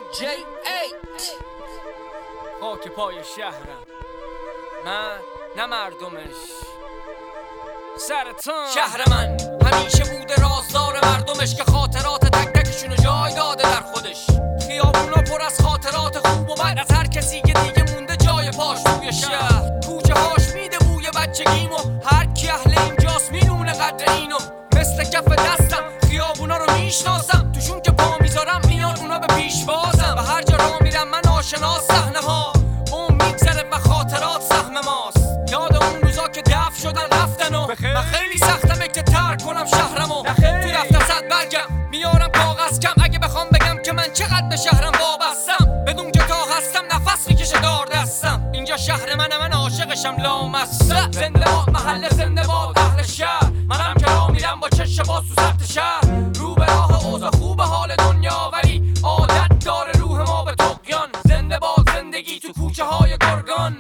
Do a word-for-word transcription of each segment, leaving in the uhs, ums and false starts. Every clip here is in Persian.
جی ایت خاک پای شهرم، من نه مردمش. سرطان شهر من همیشه بوده رازدار مردمش، که خاطرات تک تکشونو جای داده در خودش. خیابونا پر از خاطرات خوب و بد از هر کسی که دیگه مونده جای پاش توی شهر. کوچه هاش میده بوی بچگیمو، هر کی اهل اینجاست میدونه قدر اینو. مثل کف دستم خیابونا رو میشناسم، توشون که پا میذارم میاد اونا به پیش بازم. و هر جا راه میرم من آشنا صحنه ها، اون میگذره و خاطرات سهم ماست. یاد اون روزا که دفع شدن رفتن و من خیلی سختمه که ترک کنم شهرمو. تو دفتر صد برگم میارم کاغذ کم، اگه بخوام بگم که من چقدر به شهرم وابستم. بدون که تا هستم نفس میکشه دار دستم. اینجا شهر منه، من عاشقشم لامصب. زنده باد محله، زنده باد اهل شهر. منم که راه میرم با چشم باز تو سطح شهر. رو به راه اوضاع خوب حال دنیا، ولی عادت داره روح ما به طغیان. زنده باد زندگی تو کوچه های گرگان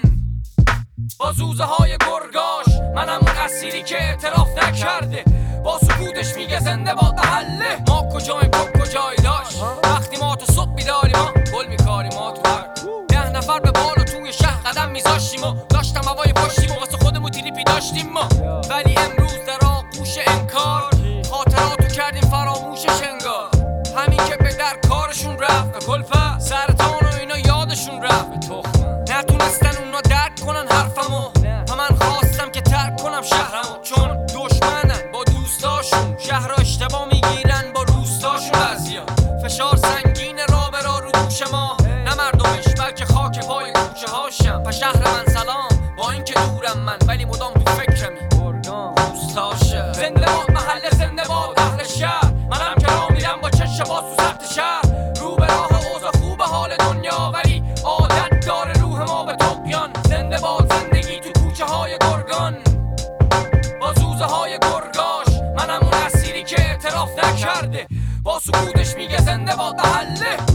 با زوزه های گرگاش. منم اون اسیری که اعتراف نکرده، با سکوتش میگه زنده باد محله. ما کجاییم تو کجایی داشت؟ وقتی ما تو صبح بیداریم ما گل میکاریم. ما تو هر ده نفر به بالا توی شهر قدم میذاشتیم و داشتم هوای پشتیم و واسه خودمون تریپی داشتیم ما. ولی امروز در آغوش انکار خاطراتو کردیم فراموشش انگار. همین که به در کارشون رفت به کلفه، سرطان و اینا یادشون رفت به تخمه. نتونستن اونا درک کنن حرفمو و من خواستم که ترک کنم شهرمو. چون دشمنن با دوستاشون، شهر اشتباه میگیرن با روستاشون. بعضیا فشار سنگین را به را رو دوش ما، نه مردمش بلکه خاک پای کوچه هاشم. و شهر من سلام، با اینکه دورم من ولی مدام تو فکرمی دوستاشم. زنده باد محله، زنده باد اهل شهر. منم که راه میرم با چشم باز تو سطح شهر. رو به راه اوضاع خوب حال دنیا، ولی عادت داره روح ما به طغیان. زنده باد زندگی تو کوچه های گرگان با زوزه های گرگاش. منم اون اسیری که اعتراف نکرده، با سکوتش میگه زنده باد محله.